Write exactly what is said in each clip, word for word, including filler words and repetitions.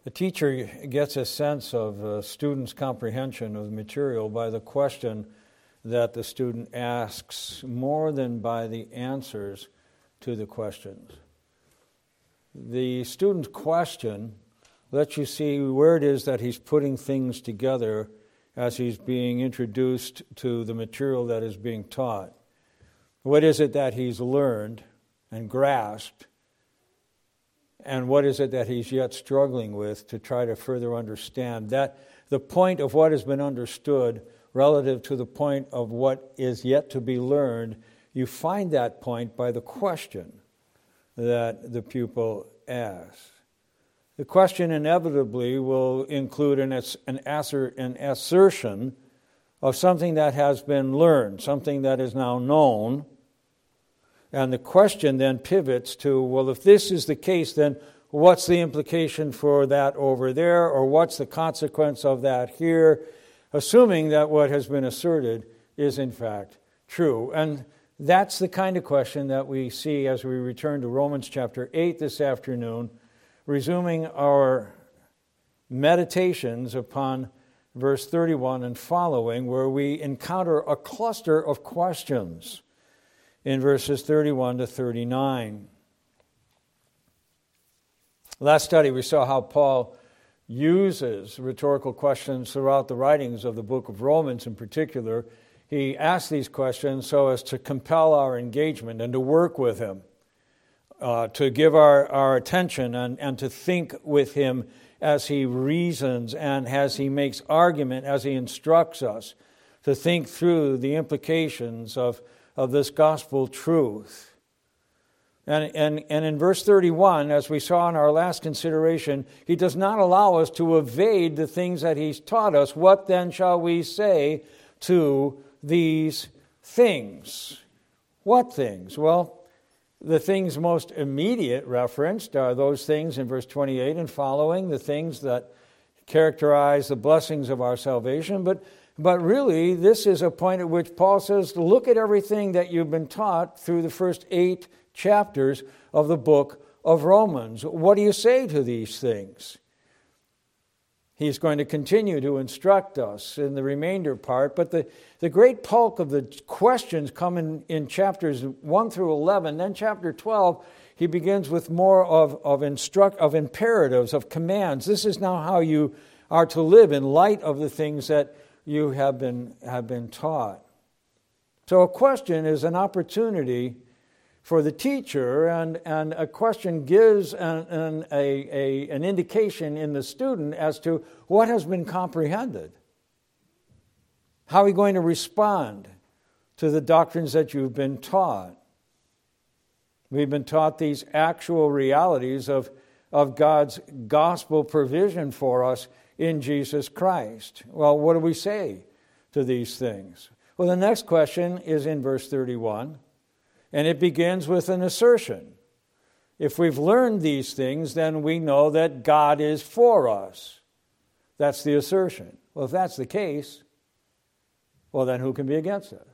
The teacher gets a sense of a student's comprehension of the material by the question that the student asks more than by the answers to the questions. The student's question lets you see where it is that he's putting things together as he's being introduced to the material that is being taught. What is it that he's learned and grasped? And what is it that he's yet struggling with to try to further understand? That the point of what has been understood relative to the point of what is yet to be learned, you find that point by the question that the pupil asks. The question inevitably will include an, an, asser, an assertion of something that has been learned, something that is now known. And the question then pivots to, well, if this is the case, then what's the implication for that over there, or what's the consequence of that here, assuming that what has been asserted is in fact true. And that's the kind of question that we see as we return to Romans chapter eight this afternoon, resuming our meditations upon verse thirty-one and following, where we encounter a cluster of questions in verses thirty-one to thirty-nine. Last study, we saw how Paul uses rhetorical questions throughout the writings of the book of Romans in particular. He asks these questions so as to compel our engagement and to work with him, uh, to give our, our attention and, and to think with him as he reasons and as he makes argument, as he instructs us to think through the implications of of this gospel truth. And, and, and in verse thirty-one, as we saw in our last consideration, he does not allow us to evade the things that he's taught us. What then shall we say to these things? What things? Well, the things most immediate referenced are those things in verse twenty-eight and following, the things that characterize the blessings of our salvation, but But really, this is a point at which Paul says, look at everything that you've been taught through the first eight chapters of the book of Romans. What do you say to these things? He's going to continue to instruct us in the remainder part, but the, the great bulk of the questions come in, in chapters one through eleven. Then chapter twelve, he begins with more of, of, instruct, of imperatives, of commands. This is now how you are to live in light of the things that you have been have been taught. So a question is an opportunity for the teacher, and, and a question gives an, an, a, a, an indication in the student as to what has been comprehended. How are you going to respond to the doctrines that you've been taught? We've been taught these actual realities of, of God's gospel provision for us in Jesus Christ. Well, what do we say to these things? Well, the next question is in verse thirty-one, and it begins with an assertion. If we've learned these things, then we know that God is for us. That's the assertion. Well, if that's the case, well, then who can be against us?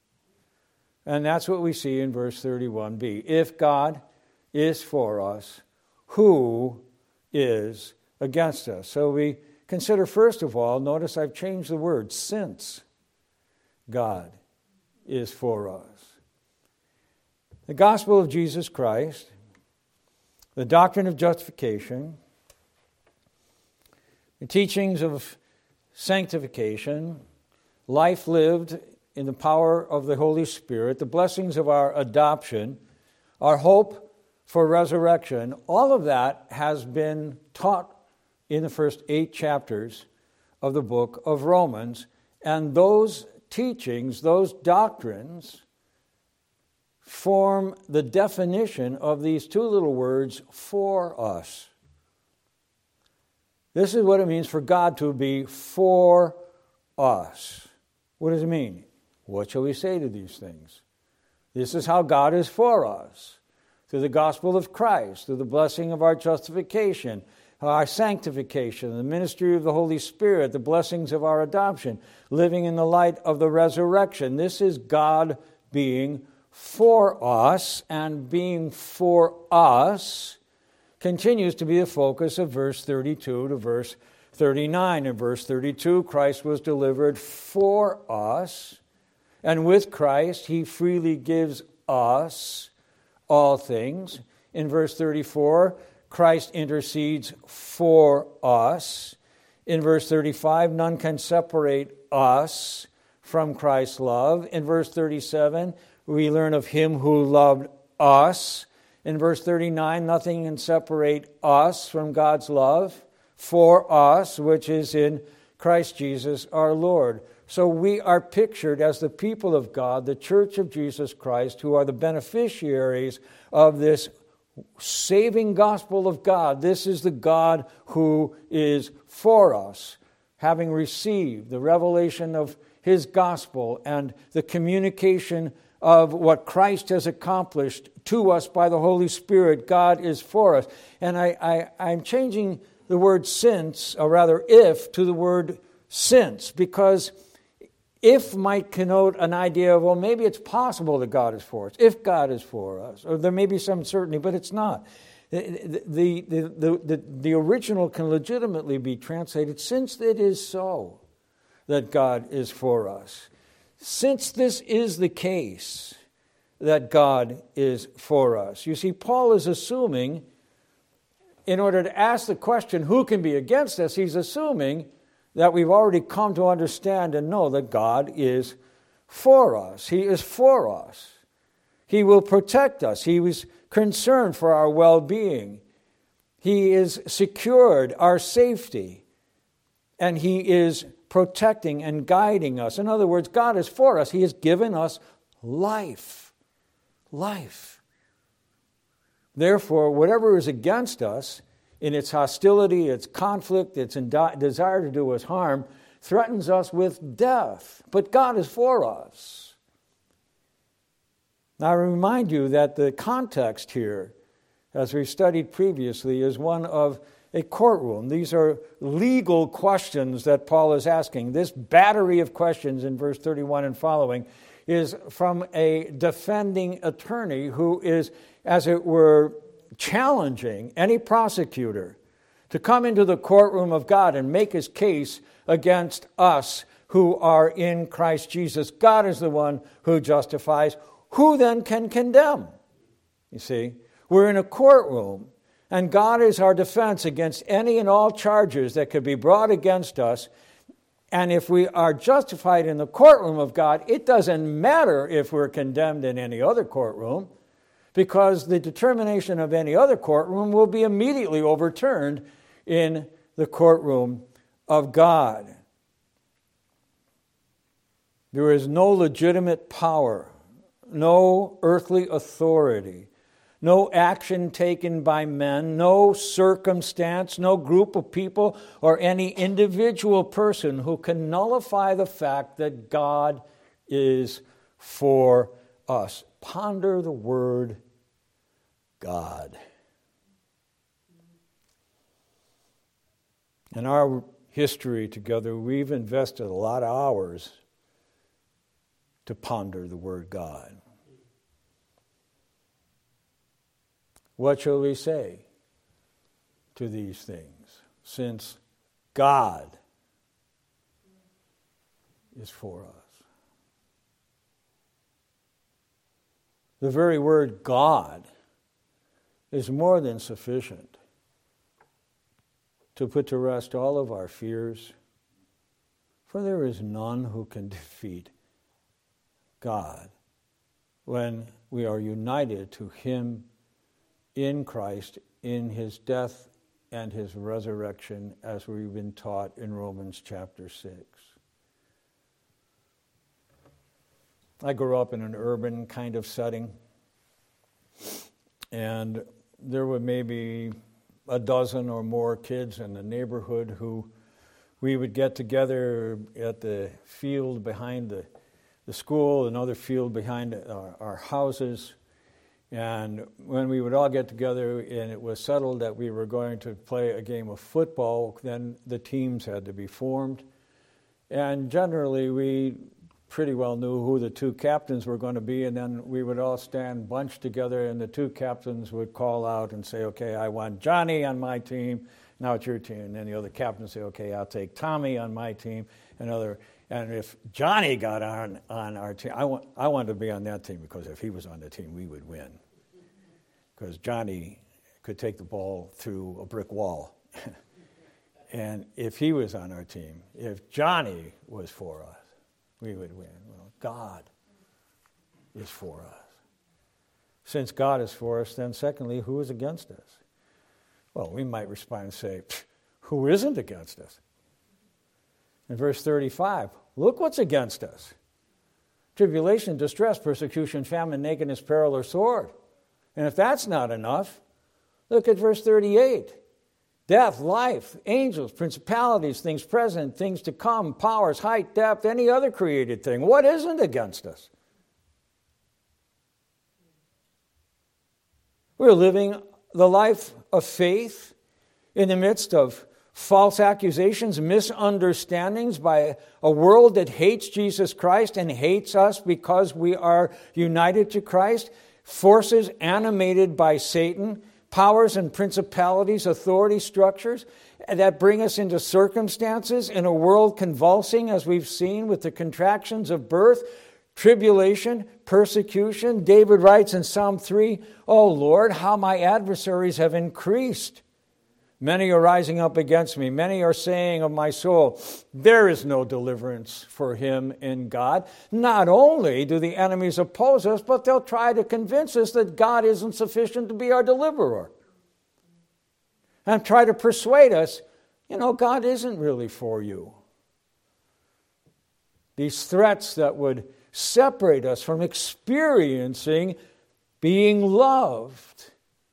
And that's what we see in verse thirty-one b. If God is for us, who is against us? So we consider, first of all, notice I've changed the word, since God is for us. The gospel of Jesus Christ, the doctrine of justification, the teachings of sanctification, life lived in the power of the Holy Spirit, the blessings of our adoption, our hope for resurrection, all of that has been taught in the first eight chapters of the book of Romans. And those teachings, those doctrines, form the definition of these two little words, for us. This is what it means for God to be for us. What does it mean? What shall we say to these things? This is how God is for us. Through the gospel of Christ, through the blessing of our justification, our sanctification, the ministry of the Holy Spirit, the blessings of our adoption, living in the light of the resurrection. This is God being for us, and being for us continues to be the focus of verse thirty-two to verse thirty-nine. In verse thirty-two, Christ was delivered for us, and with Christ he freely gives us all things. In verse thirty-four, Christ intercedes for us. In verse thirty-five, none can separate us from Christ's love. In verse thirty-seven, we learn of him who loved us. In verse thirty-nine, nothing can separate us from God's love for us, which is in Christ Jesus our Lord. So we are pictured as the people of God, the church of Jesus Christ, who are the beneficiaries of this saving gospel of God. This is the God who is for us, having received the revelation of his gospel and the communication of what Christ has accomplished to us by the Holy Spirit. God is for us. And I, I, I'm changing the word since, or rather if, to the word since, because if might connote an idea of, well, maybe it's possible that God is for us, if God is for us, or there may be some certainty, but it's not. The, the, the, the, the, the original can legitimately be translated, since it is so that God is for us. Since this is the case that God is for us. You see, Paul is assuming, in order to ask the question, who can be against us, he's assuming that we've already come to understand and know that God is for us. He is for us. He will protect us. He was concerned for our well-being. He is secured our safety. And he is protecting and guiding us. In other words, God is for us. He has given us life. Life. Therefore, whatever is against us, in its hostility, its conflict, its desire to do us harm, threatens us with death. But God is for us. Now I remind you that the context here, as we studied previously, is one of a courtroom. These are legal questions that Paul is asking. This battery of questions in verse thirty-one and following is from a defending attorney who is, as it were, challenging any prosecutor to come into the courtroom of God and make his case against us who are in Christ Jesus. God is the one who justifies. Who then can condemn? You see, we're in a courtroom, and God is our defense against any and all charges that could be brought against us. And if we are justified in the courtroom of God, it doesn't matter if we're condemned in any other courtroom, because the determination of any other courtroom will be immediately overturned in the courtroom of God. There is no legitimate power, no earthly authority, no action taken by men, no circumstance, no group of people, or any individual person who can nullify the fact that God is for us. Ponder the word God. In our history together, we've invested a lot of hours to ponder the word God. What shall we say to these things, since God is for us? The very word God is more than sufficient to put to rest all of our fears, for there is none who can defeat God when we are united to him in Christ, in his death and his resurrection, as we've been taught in Romans chapter six. I grew up in an urban kind of setting, and there were maybe a dozen or more kids in the neighborhood who we would get together at the field behind the, the school, another field behind our, our houses. And when we would all get together and it was settled that we were going to play a game of football, then the teams had to be formed. And generally we pretty well knew who the two captains were going to be, and then we would all stand bunched together, and the two captains would call out and say, okay, I want Johnny on my team, now it's your team. And then the other captain would say, okay, I'll take Tommy on my team. And other, and if Johnny got on, on our team, I, want, I wanted to be on that team, because if he was on the team, we would win. Because Johnny could take the ball through a brick wall. And if he was on our team, if Johnny was for us, we would win. Well, God is for us. Since God is for us, then secondly, who is against us? Well, we might respond and say, who isn't against us? In verse thirty-five, look what's against us. Tribulation, distress, persecution, famine, nakedness, peril, or sword. And if that's not enough, look at verse thirty-eight. Death, life, angels, principalities, things present, things to come, powers, height, depth, any other created thing. What isn't against us? We're living the life of faith in the midst of false accusations, misunderstandings by a world that hates Jesus Christ and hates us because we are united to Christ, forces animated by Satan, powers and principalities, authority structures that bring us into circumstances in a world convulsing, as we've seen with the contractions of birth, tribulation, persecution. David writes in Psalm three, "O Lord, how my adversaries have increased. Many are rising up against me. Many are saying of my soul, there is no deliverance for him in God." Not only do the enemies oppose us, but they'll try to convince us that God isn't sufficient to be our deliverer. And try to persuade us, you know, God isn't really for you. These threats that would separate us from experiencing being loved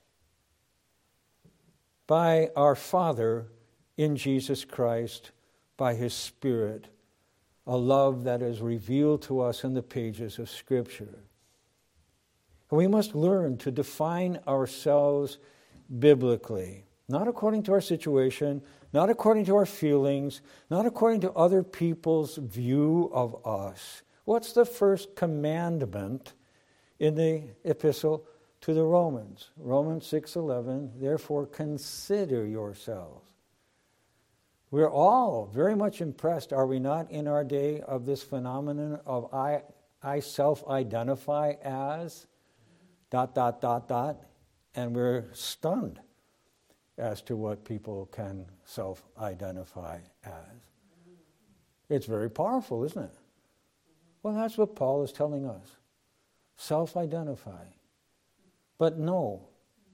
by our Father in Jesus Christ, by His Spirit, a love that is revealed to us in the pages of Scripture. And we must learn to define ourselves biblically, not according to our situation, not according to our feelings, not according to other people's view of us. What's the first commandment in the epistle to the Romans? Romans six eleven, therefore consider yourselves. We're all very much impressed, are we not, in our day of this phenomenon of I, I self-identify as dot, dot, dot, dot, and we're stunned as to what people can self-identify as. It's very powerful, isn't it? Well, that's what Paul is telling us. Self-identify. But no,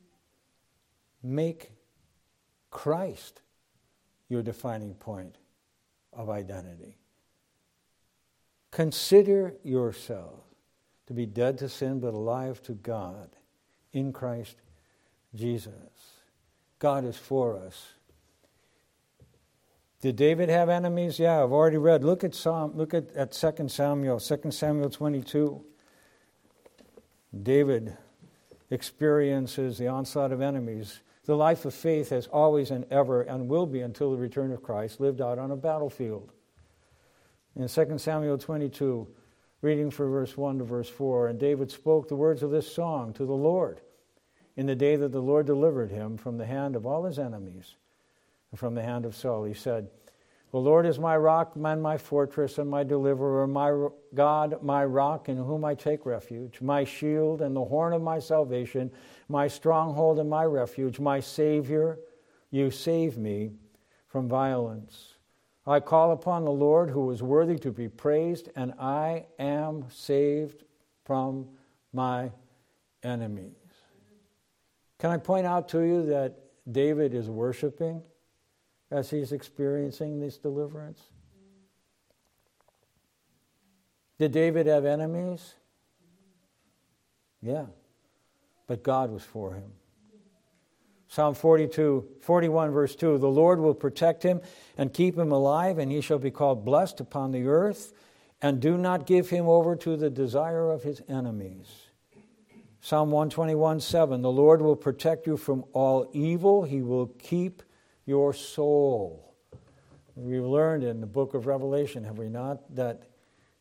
make Christ your defining point of identity. Consider yourself to be dead to sin but alive to God in Christ Jesus. God is for us. Did David have enemies? Yeah, I've already read. Look at Psalm. Look at, at Second Samuel, Second Samuel twenty-two. David experiences the onslaught of enemies. The life of faith has always and ever and will be until the return of Christ lived out on a battlefield. In Second Samuel twenty-two, reading from verse one to verse four, and David spoke the words of this song to the Lord in the day that the Lord delivered him from the hand of all his enemies and from the hand of Saul. He said, "The Lord is my rock and my fortress and my deliverer, my God, my rock in whom I take refuge, my shield and the horn of my salvation, my stronghold and my refuge, my Savior, you save me from violence. I call upon the Lord who is worthy to be praised, and I am saved from my enemies." Can I point out to you that David is worshiping as he's experiencing this deliverance? Did David have enemies? Yeah, but God was for him. Psalm forty-two, forty-one, verse two, "The Lord will protect him and keep him alive, and he shall be called blessed upon the earth, and do not give him over to the desire of his enemies." Psalm one twenty-one, seven, "The Lord will protect you from all evil. He will keep your soul." We've learned in the book of Revelation, have we not, that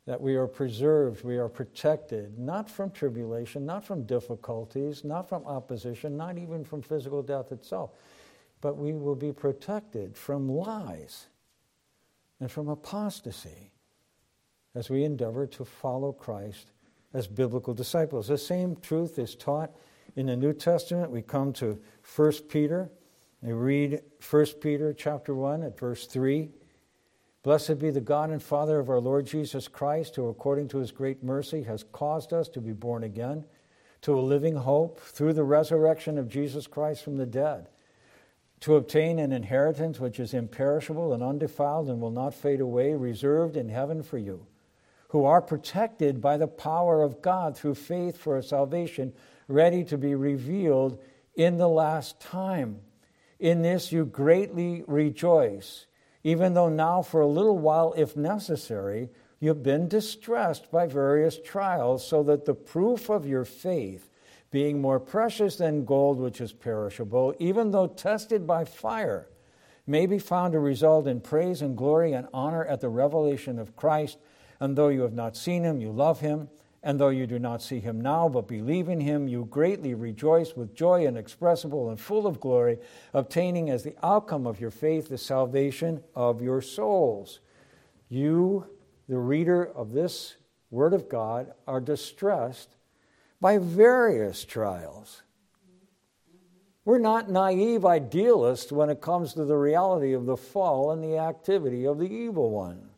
that we are preserved, we are protected, not from tribulation, not from difficulties, not from opposition, not even from physical death itself, but we will be protected from lies and from apostasy as we endeavor to follow Christ as biblical disciples. The same truth is taught in the New Testament. We come to First Peter. We read First Peter chapter one at verse three. Blessed be the God and Father of our Lord Jesus Christ, who according to his great mercy has caused us to be born again to a living hope through the resurrection of Jesus Christ from the dead, to obtain an inheritance which is imperishable and undefiled and will not fade away, reserved in heaven for you, who are protected by the power of God through faith for a salvation ready to be revealed in the last time. In this you greatly rejoice, even though now for a little while, if necessary, you've been distressed by various trials, so that the proof of your faith, being more precious than gold which is perishable, even though tested by fire, may be found to result in praise and glory and honor at the revelation of Christ. And though you have not seen him, you love him. And though you do not see him now, but believe in him, you greatly rejoice with joy inexpressible and full of glory, obtaining as the outcome of your faith the salvation of your souls. You, the reader of this word of God, are distressed by various trials. We're not naive idealists when it comes to the reality of the fall and the activity of the evil one.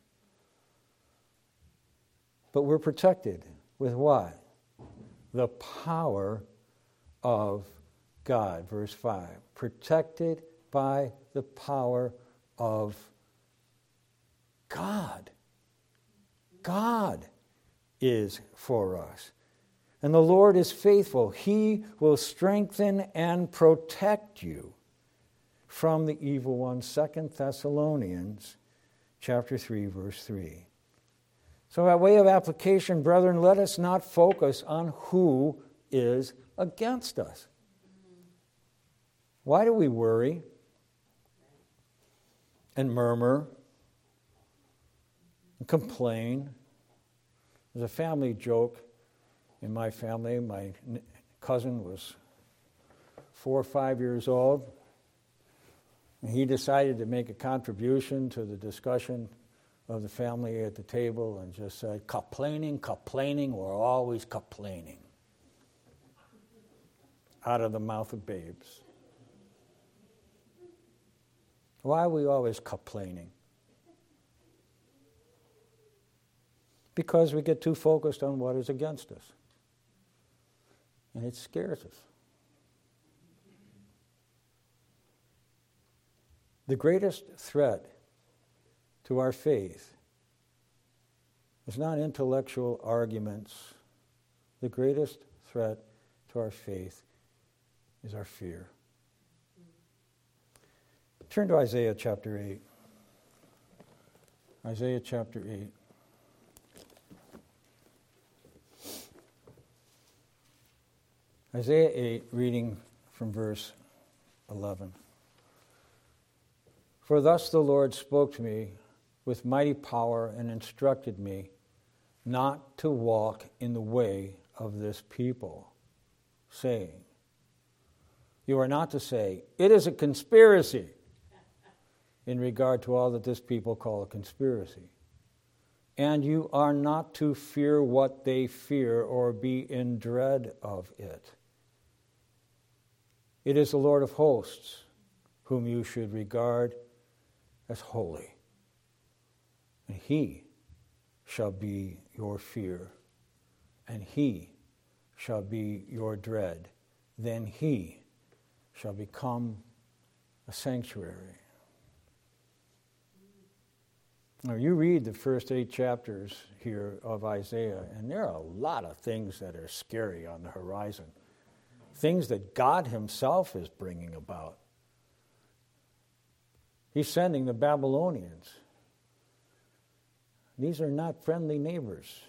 But we're protected. With what? The power of God. Verse five. Protected by the power of God. God is for us. And the Lord is faithful. He will strengthen and protect you from the evil one. Second Thessalonians chapter three, verse three. So by way of application, brethren, let us not focus on who is against us. Why do we worry and murmur and complain? There's a family joke in my family. My cousin was four or five years old, and he decided to make a contribution to the discussion of the family at the table and just said, complaining, complaining, we're always complaining. Out of the mouth of babes. Why are we always complaining? Because we get too focused on what is against us. And it scares us. The greatest threat to our faith is not intellectual arguments. The greatest threat to our faith is our fear. Turn to Isaiah chapter eight. Isaiah chapter eight. Isaiah eight, reading from verse eleven. For thus the Lord spoke to me with mighty power and instructed me not to walk in the way of this people, saying, you are not to say, it is a conspiracy, in regard to all that this people call a conspiracy. And you are not to fear what they fear or be in dread of it. It is the Lord of hosts whom you should regard as holy. And he shall be your fear, and he shall be your dread. Then he shall become a sanctuary. Now, you read the first eight chapters here of Isaiah, and there are a lot of things that are scary on the horizon. Things that God himself is bringing about. He's sending the Babylonians. These are not friendly neighbors.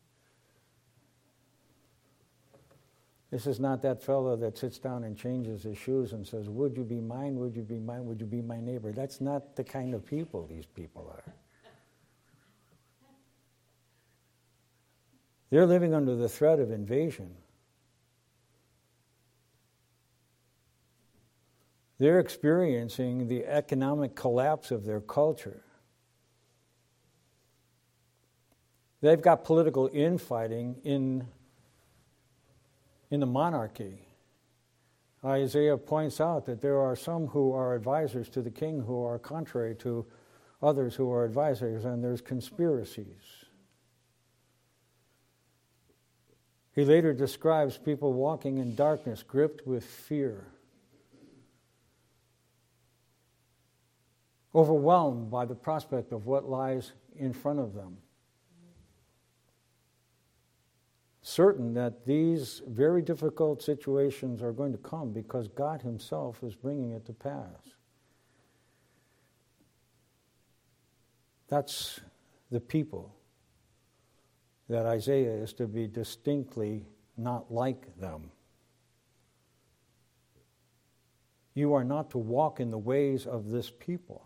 This is not that fellow that sits down and changes his shoes and says, would you be mine, would you be mine, would you be my neighbor? That's not the kind of people these people are. They're living under the threat of invasion. They're experiencing the economic collapse of their culture. They've got political infighting in, in the monarchy. Isaiah points out that there are some who are advisors to the king who are contrary to others who are advisors, and there's conspiracies. He later describes people walking in darkness, gripped with fear, overwhelmed by the prospect of what lies in front of them, certain that these very difficult situations are going to come because God himself is bringing it to pass. That's the people that Isaiah is to be distinctly not like them. You are not to walk in the ways of this people.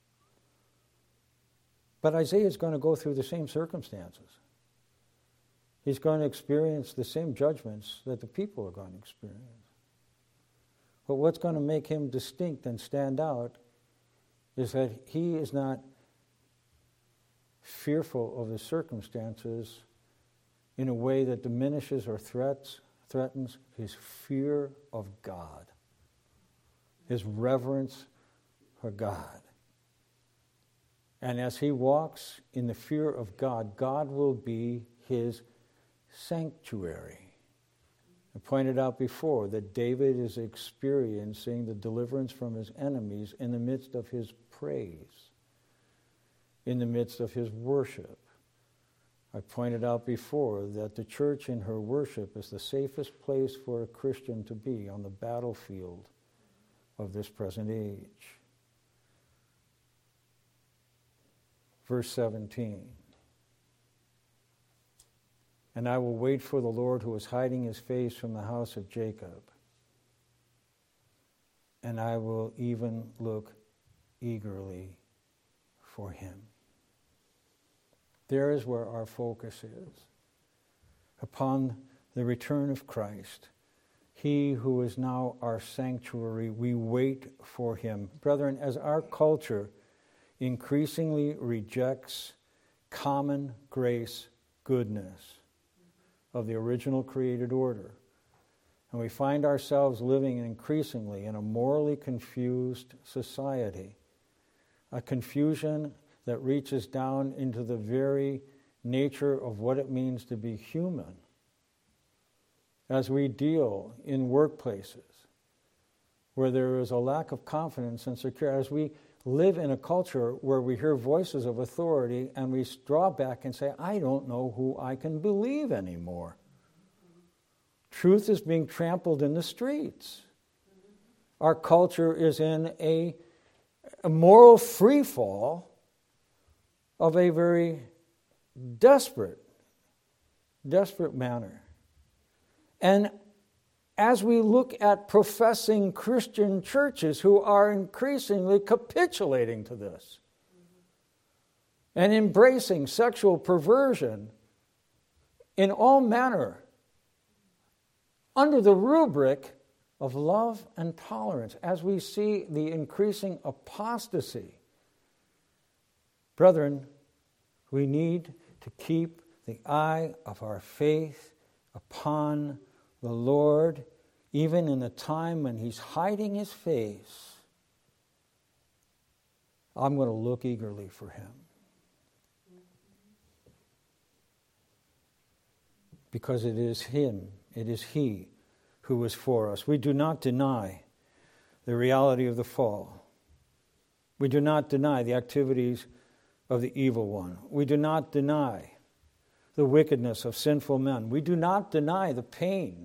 But Isaiah is going to go through the same circumstances. He's going to experience the same judgments that the people are going to experience. But what's going to make him distinct and stand out is that he is not fearful of the circumstances in a way that diminishes or threats, threatens his fear of God, his reverence for God. And as he walks in the fear of God, God will be his sanctuary. I pointed out before that David is experiencing the deliverance from his enemies in the midst of his praise, in the midst of his worship. I pointed out before that the church in her worship is the safest place for a Christian to be on the battlefield of this present age. Verse seventeen. And I will wait for the Lord who is hiding his face from the house of Jacob. And I will even look eagerly for him. There is where our focus is. Upon the return of Christ, he who is now our sanctuary, we wait for him. Brethren, as our culture increasingly rejects common grace goodness of the original created order, and we find ourselves living increasingly in a morally confused society, a confusion that reaches down into the very nature of what it means to be human. As we deal in workplaces where there is a lack of confidence and security, as we live in a culture where we hear voices of authority and we draw back and say, I don't know who I can believe anymore. Truth is being trampled in the streets. Our culture is in a, a moral freefall of a very desperate, desperate manner. And as we look at professing Christian churches who are increasingly capitulating to this and embracing sexual perversion in all manner under the rubric of love and tolerance, as we see the increasing apostasy, brethren, we need to keep the eye of our faith upon the Lord, even in the time when he's hiding his face. I'm going to look eagerly for him. Because it is him, it is he who is for us. We do not deny the reality of the fall. We do not deny the activities of the evil one. We do not deny the wickedness of sinful men. We do not deny the pain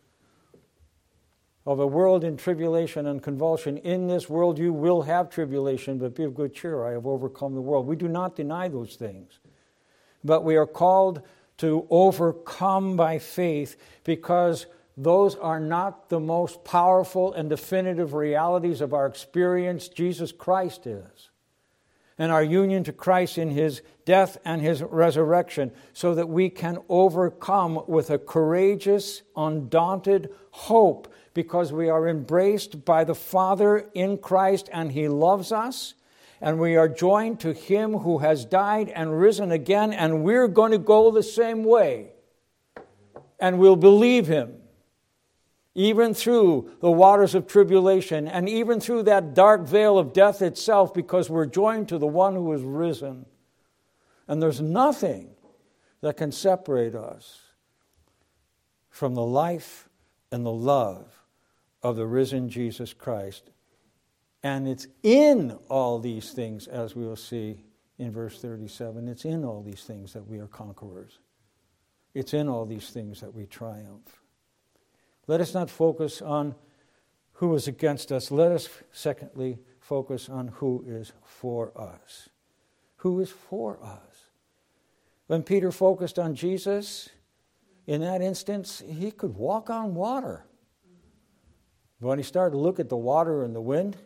of a world in tribulation and convulsion. In this world you will have tribulation, but be of good cheer, I have overcome the world. We do not deny those things. But we are called to overcome by faith, because those are not the most powerful and definitive realities of our experience. Jesus Christ is. and our union to Christ in his death and his resurrection, so that we can overcome with a courageous, undaunted hope, because we are embraced by the Father in Christ and he loves us, and we are joined to him who has died and risen again, and we're going to go the same way. And we'll believe him, even through the waters of tribulation, and even through that dark veil of death itself, because we're joined to the one who is risen. And there's nothing that can separate us from the life and the love of the risen Jesus Christ. And it's in all these things, as we will see in verse thirty-seven, it's in all these things that we are conquerors. It's in all these things that we triumph. Let us not focus on who is against us. Let us, secondly, focus on who is for us. Who is for us? When Peter focused on Jesus, in that instance, he could walk on water. When he started to look at the water and the wind,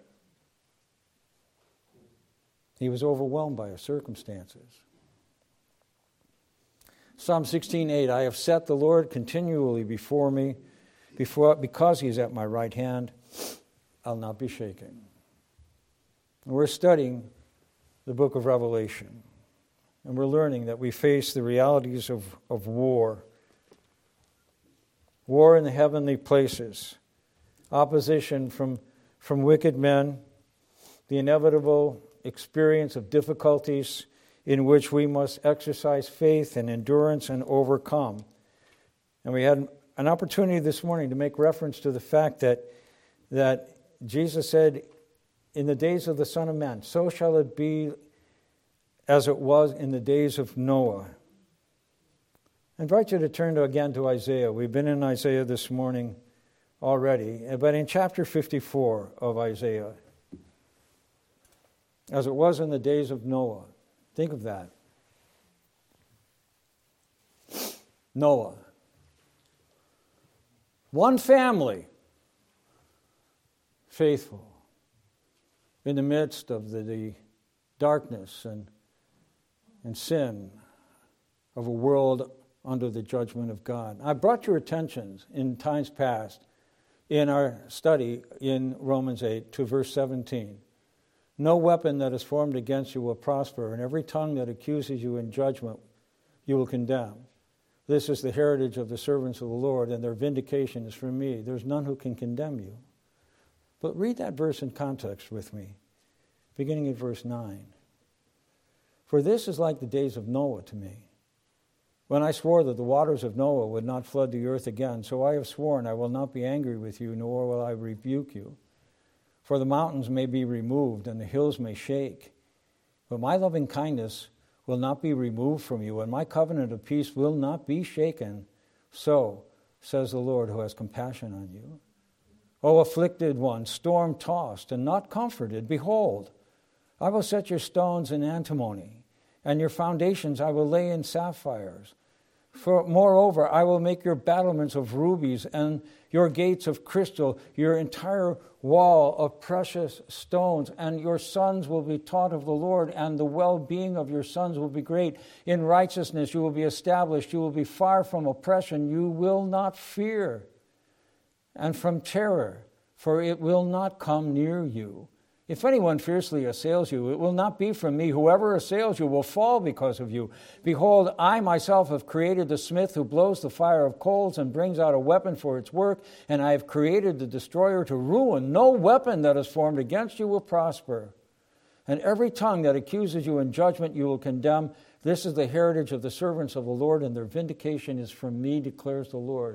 he was overwhelmed by his circumstances. Psalm sixteen eight, I have set the Lord continually before me, before, because he is at my right hand, I'll not be shaken. And we're studying the book of Revelation, and we're learning that we face the realities of, of war. War in the heavenly places, opposition from, from wicked men, the inevitable experience of difficulties in which we must exercise faith and endurance and overcome. And we had an opportunity this morning to make reference to the fact that, that Jesus said, in the days of the Son of Man, so shall it be as it was in the days of Noah. I invite you to turn to, again to Isaiah. We've been in Isaiah this morning already, but in chapter fifty-four of Isaiah, as it was in the days of Noah. Think of that. Noah. One family, faithful, in the midst of the, the darkness and, and sin of a world under the judgment of God. I brought your attention in times past in our study in Romans eight to verse seventeen. No weapon that is formed against you will prosper, and every tongue that accuses you in judgment you will condemn. This is the heritage of the servants of the Lord, and their vindication is from me. There's none who can condemn you. But read that verse in context with me, beginning at verse nine. For this is like the days of Noah to me, when I swore that the waters of Noah would not flood the earth again. So I have sworn I will not be angry with you, nor will I rebuke you. For the mountains may be removed, and the hills may shake. But my loving kindness will not be removed from you, and my covenant of peace will not be shaken. So says the Lord, who has compassion on you. O afflicted one, storm-tossed and not comforted, behold, I will set your stones in antimony, and your foundations I will lay in sapphires. For moreover, I will make your battlements of rubies and your gates of crystal, your entire wall of precious stones, and your sons will be taught of the Lord, and the well-being of your sons will be great. In righteousness you will be established. You will be far from oppression. You will not fear, and from terror, for it will not come near you. If anyone fiercely assails you, it will not be from me. Whoever assails you will fall because of you. Behold, I myself have created the smith who blows the fire of coals and brings out a weapon for its work, and I have created the destroyer to ruin. No weapon that is formed against you will prosper. And every tongue that accuses you in judgment you will condemn. This is the heritage of the servants of the Lord, and their vindication is from me, declares the Lord.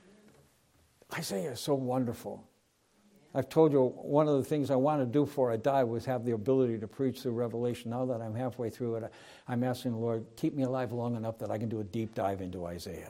Isaiah is so wonderful. I've told you one of the things I want to do before I die was have the ability to preach through Revelation. Now that I'm halfway through it, I'm asking the Lord, keep me alive long enough that I can do a deep dive into Isaiah.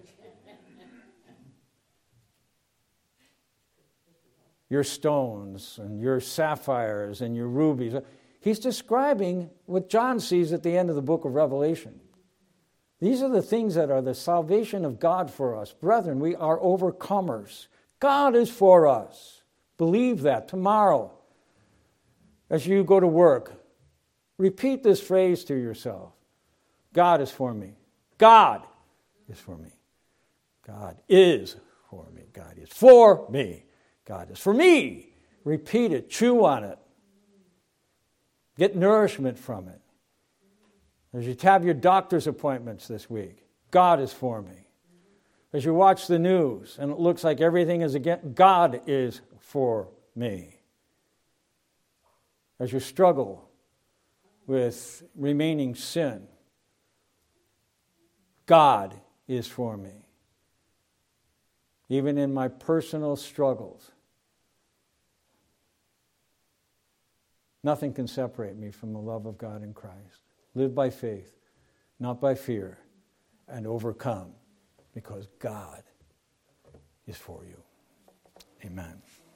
Your stones and your sapphires and your rubies. He's describing what John sees at the end of the book of Revelation. These are the things that are the salvation of God for us. Brethren, we are overcomers. God is for us. Believe that tomorrow as you go to work. Repeat this phrase to yourself. God is for me. God is for me. God is for me. God is for me. God is for me. Repeat it. Chew on it. Get nourishment from it. As you have your doctor's appointments this week, God is for me. As you watch the news and it looks like everything is against, God is for me. As you struggle with remaining sin, God is for me. Even in my personal struggles, nothing can separate me from the love of God in Christ. Live by faith, not by fear, and overcome because God is for you. Amen.